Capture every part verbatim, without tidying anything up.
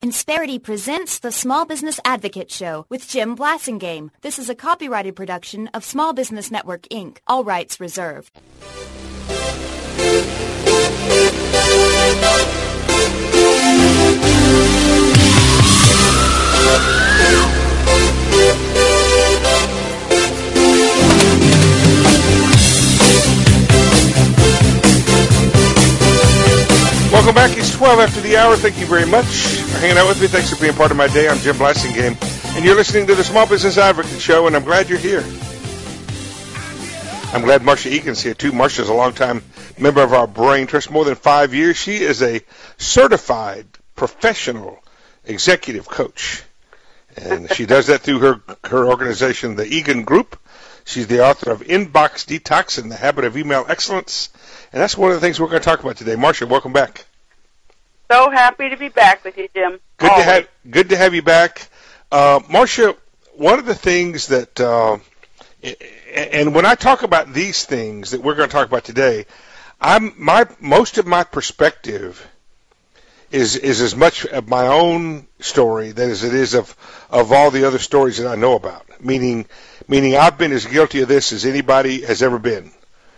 Insperity presents the Small Business Advocate Show with Jim Blasingame. This is a copyrighted production of Small Business Network, Incorporated. All rights reserved. Welcome back. It's twelve after the hour. Thank you very much for hanging out with me. Thanks for being part of my day. I'm Jim Blasingame, and you're listening to the Small Business Advocate Show, and I'm glad you're here. I'm glad Marcia Egan's here, too. Marcia's a longtime member of our Brain Trust, more than five years. She is a certified professional executive coach, and she does that through her, her organization, the Egan Group. She's the author of Inbox Detox and the Habit of Email Excellence, and that's one of the things we're going to talk about today. Marcia, welcome back. So happy to be back with you, Jim. Good Always. to have good to have you back, uh, Marcia. One of the things that, uh, and when I talk about these things that we're going to talk about today, I'm my most of my perspective is is as much of my own story as it is of of all the other stories that I know about. Meaning, meaning I've been as guilty of this as anybody has ever been,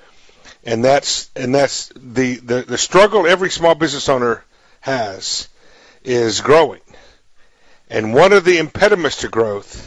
and that's and that's the the, the struggle every small business owner has is growing. And one of the impediments to growth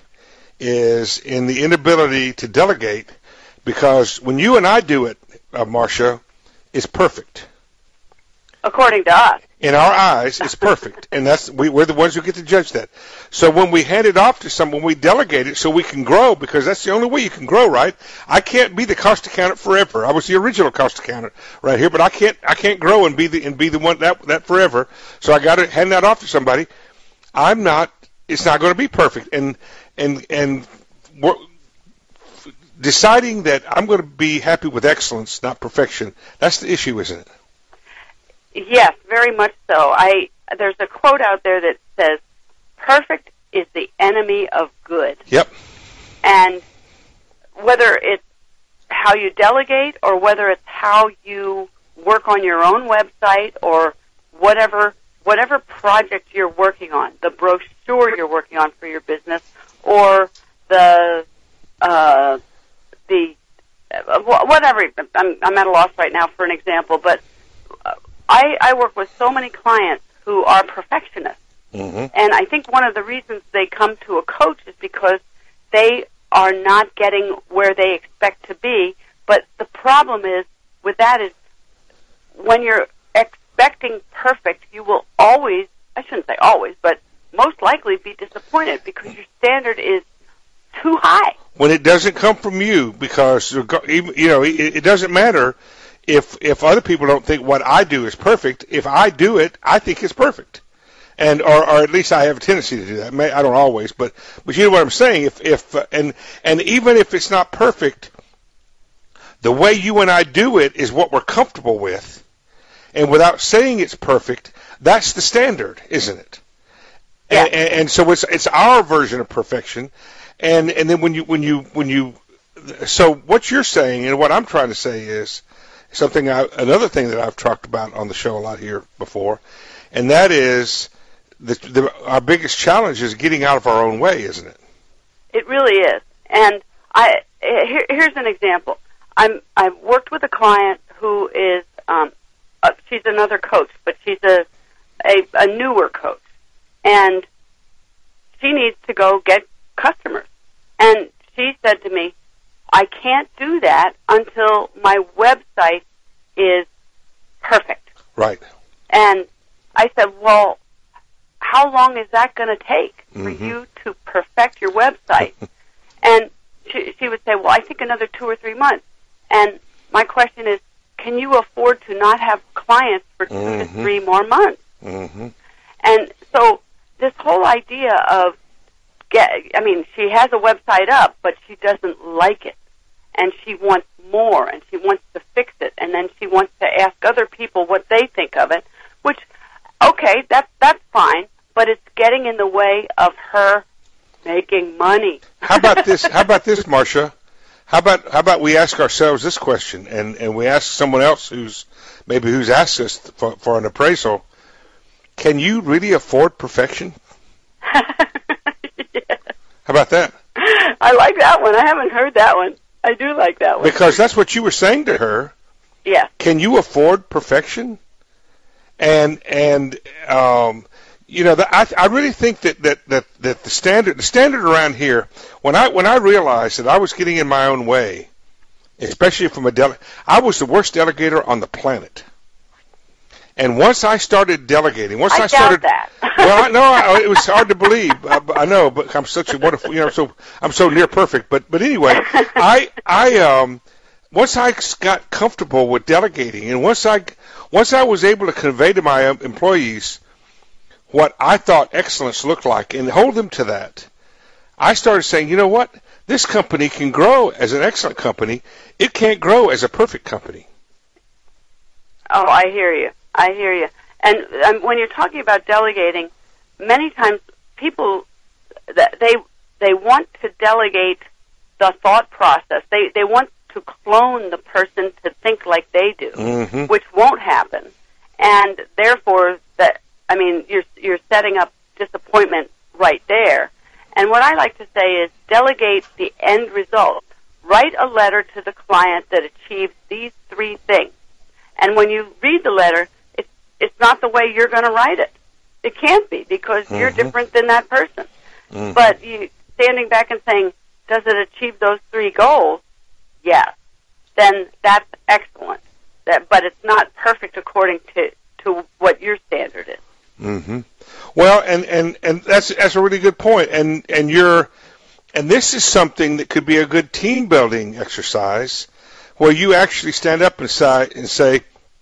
is in the inability to delegate, because when you and I do it, uh, Marcia, it's perfect. According to us. In our eyes, it's perfect, and that's we, we're the ones who get to judge that. So when we hand it off to someone, we delegate it so we can grow, because that's the only way you can grow, right? I can't be the cost accountant forever. I was the original cost accountant right here, but I can't I can't grow and be the and be the one that that forever. So I got to hand that off to somebody. I'm not. It's not going to be perfect, and and and we're deciding that I'm going to be happy with excellence, not perfection. That's the issue, isn't it? Yes, very much so. I there's a quote out there that says, "Perfect is the enemy of good." Yep. And whether it's how you delegate or whether it's how you work on your own website or whatever whatever project you're working on, the brochure you're working on for your business, or the uh, the uh, whatever. I'm I'm at a loss right now for an example, but. Uh, I, I work with so many clients who are perfectionists, mm-hmm. and I think one of the reasons they come to a coach is because they are not getting where they expect to be. But the problem is with that is when you're expecting perfect, you will always, I shouldn't say always, but most likely be disappointed because your standard is too high. When it doesn't come from you, because, you know, it, it doesn't matter. If if other people don't think what I do is perfect, if I do it, I think it's perfect, and or, or at least I have a tendency to do that. I don't always, but but you know what I'm saying. If if uh, and and even if it's not perfect, the way you and I do it is what we're comfortable with, and without saying it's perfect, that's the standard, isn't it? Yeah. And, and, and so it's it's our version of perfection, and and then when you when you when you, so what you're saying and what I'm trying to say is. Something, I, another thing that I've talked about on the show a lot here before, and that is the, the, our biggest challenge is getting out of our own way, isn't it? It really is. And I here, here's an example. I'm I've worked with a client who is um, uh, she's another coach, but she's a, a a newer coach, and she needs to go get customers. And she said to me, I can't do that until my website is perfect. Right. And I said, well, how long is that going to take for mm-hmm. you to perfect your website? And she, she would say, well, I think another two or three months. And my question is, can you afford to not have clients for two mm-hmm. to three more months? Mm-hmm. And so this whole idea of, get, I mean, she has a website up, but she doesn't like it. And she wants more, and she wants to fix it, and then she wants to ask other people what they think of it, which, okay, that's, that's fine, but it's getting in the way of her making money. How about this, how about this, Marcia? How about, how about we ask ourselves this question, and, and we ask someone else who's, maybe who's asked us for, for an appraisal, can you really afford perfection? Yeah. How about that? I like that one. I haven't heard that one. I do like that one. Because that's what you were saying to her. Yeah. Can you afford perfection? And and um, you know, the, I I really think that, that, that, that the standard the standard around here, when I when I realized that I was getting in my own way, especially from a dele- I was the worst delegator on the planet. And once I started delegating, once I, I started, doubt that. well, I know I, it was hard to believe. I, I know, but I'm such a wonderful, you know, so I'm so near perfect. But but anyway, I I um once I got comfortable with delegating, and once I once I was able to convey to my employees what I thought excellence looked like and hold them to that, I started saying, you know what, this company can grow as an excellent company. It can't grow as a perfect company. Oh, I hear you. I hear you. And um, when you're talking about delegating, many times people th- they they want to delegate the thought process. They they want to clone the person to think like they do, mm-hmm. which won't happen. And therefore, that I mean, you're you're setting up disappointment right there. And what I like to say is delegate the end result. Write a letter to the client that achieves these three things. And when you read the letter, it's it's not the way you're going to write it. It can't be because mm-hmm. you're different than that person. Mm-hmm. But you standing back and saying, does it achieve those three goals? Yes. Then that's excellent. That, but it's not perfect according to, to what your standard is. Mm-hmm. Well, and, and, and that's that's a really good point. And and you're and this is something that could be a good team building exercise, where you actually stand up and say, and say,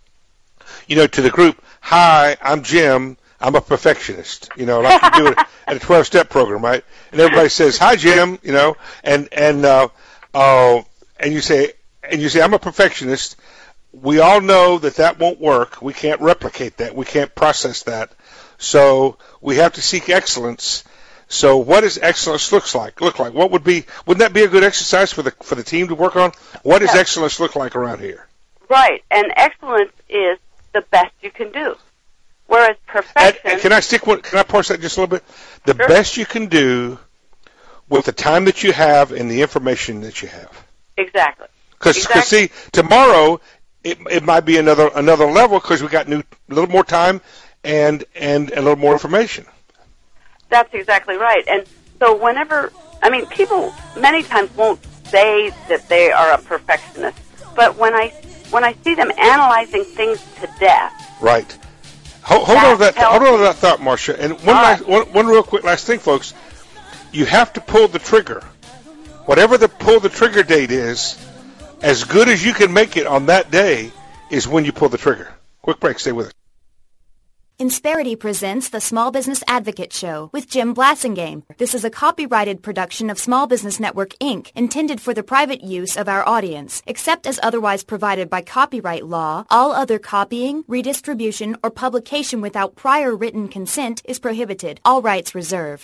you know, to the group, "Hi, I'm Jim. I'm a perfectionist." You know, like you do it at a twelve-step program, right? And everybody says, "Hi, Jim." You know, and and uh, uh, and you say, and you say, "I'm a perfectionist." We all know that that won't work. We can't replicate that. We can't process that. So we have to seek excellence. So what does excellence looks like? Look like what would be? Wouldn't that be a good exercise for the for the team to work on? What does yeah. excellence look like around here? Right, and excellence is the best you can do. Whereas perfection. And, and can I stick one? Can I parse that just a little bit? The sure. best you can do with the time that you have and the information that you have. Exactly. Because exactly. see, tomorrow it it might be another another level because we got new a little more time and and a little more information. That's exactly right. And so whenever, I mean, people many times won't say that they are a perfectionist, but when I when I see them analyzing things to death, right. Hold, hold on to that. Hold on to that thought, Marcia. And one, right. last, one one real quick last thing, folks. You have to pull the trigger. Whatever the pull the trigger date is, as good as you can make it on that day is when you pull the trigger. Quick break. Stay with us. Insperity presents the Small Business Advocate Show with Jim Blasingame. This is a copyrighted production of Small Business Network, Incorporated, intended for the private use of our audience. Except as otherwise provided by copyright law, all other copying, redistribution, or publication without prior written consent is prohibited. All rights reserved.